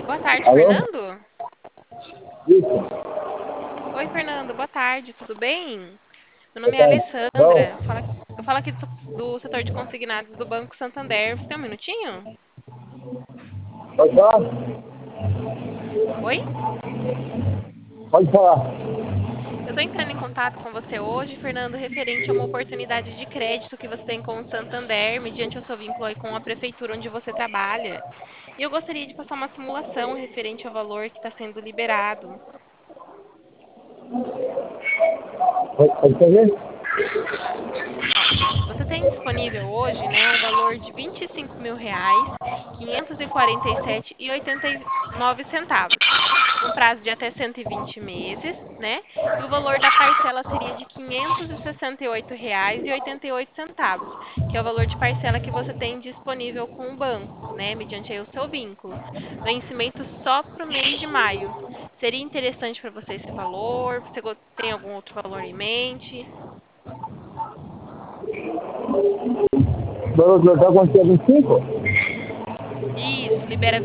Boa tarde, Alô? Fernando. Isso. Oi, Fernando. Boa tarde, tudo bem? Meu Boa nome é tarde. Alessandra. Bom, Eu falo aqui do setor de consignados do Banco Santander. Você tem um minutinho? pode falar? Oi? Pode falar. Eu estou entrando em contato com você hoje, Fernando, referente a uma oportunidade de crédito que você tem com o Santander, mediante o seu vínculo aí com a prefeitura onde você trabalha. E eu gostaria de passar uma simulação referente ao valor que está sendo liberado. Pode fazer? Ó, você tem disponível hoje, né, um valor de R$ 25.000, 547,89, num prazo de até 120 meses, né? E o valor da parcela seria de R$ 568,88, que é o valor de parcela que você tem disponível com o banco, né, mediante aí o seu vínculo. Vencimento só para o mês de maio. Seria interessante para você esse valor? Você tem algum outro valor em mente? Valor total quanto é 25? Isso, libera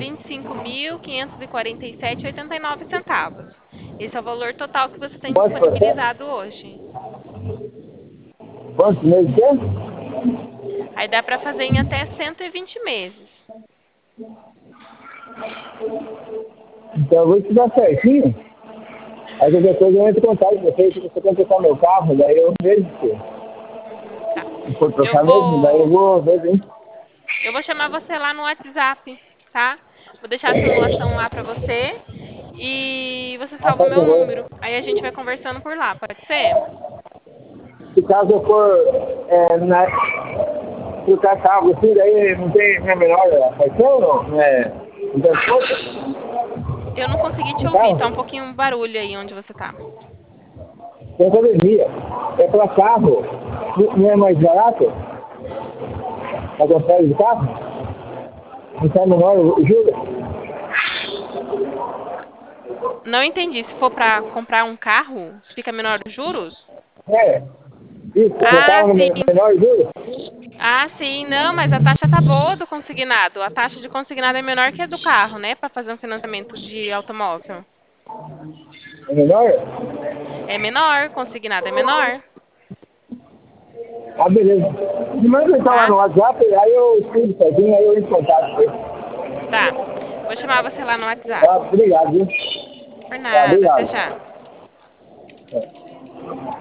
25.547,89. Esse é o valor total que você tem Quanto processo? disponibilizado hoje. Quantos meses é? Aí dá para fazer em até 120 meses. Então eu vou te dar certinho. Aí qualquer coisa eu entro em contato com você. Se você quer trocar meu carro, daí eu vejo Tá. se for Eu trocar mesmo, daí eu vou, vou ver, hein? eu vou chamar você lá no WhatsApp, tá? Vou deixar a simulação lá para você e você Ah, salva o faz meu favor. número. Aí a gente vai conversando por lá, pode ser? Se caso eu for trocar carro assim, daí não tem minha melhor paixão, não? Não é? Não tem desconto Eu não consegui te no ouvir, carro? tá um pouquinho barulho aí onde você tá. Tem academia. É para carro. Não é mais barato? A comprar de carro? Não sai menor o juro? Não entendi. Se for para comprar um carro, fica menor os juros? É. Isso, o Ah, carro sim. menor o juro? Ah, sim. Não, mas a taxa tá boa do consignado. A taxa de consignado é menor que a do carro, né? Para fazer um financiamento de automóvel. É menor? É menor, consignado é menor, Ah, beleza. Me manda então lá tá? no WhatsApp, aí eu escrevo certinho, aí eu entro em contato com ele. Tá. Vou chamar você lá no WhatsApp. Tá, obrigado, viu? Por Tá, nada. Até obrigado. já. É.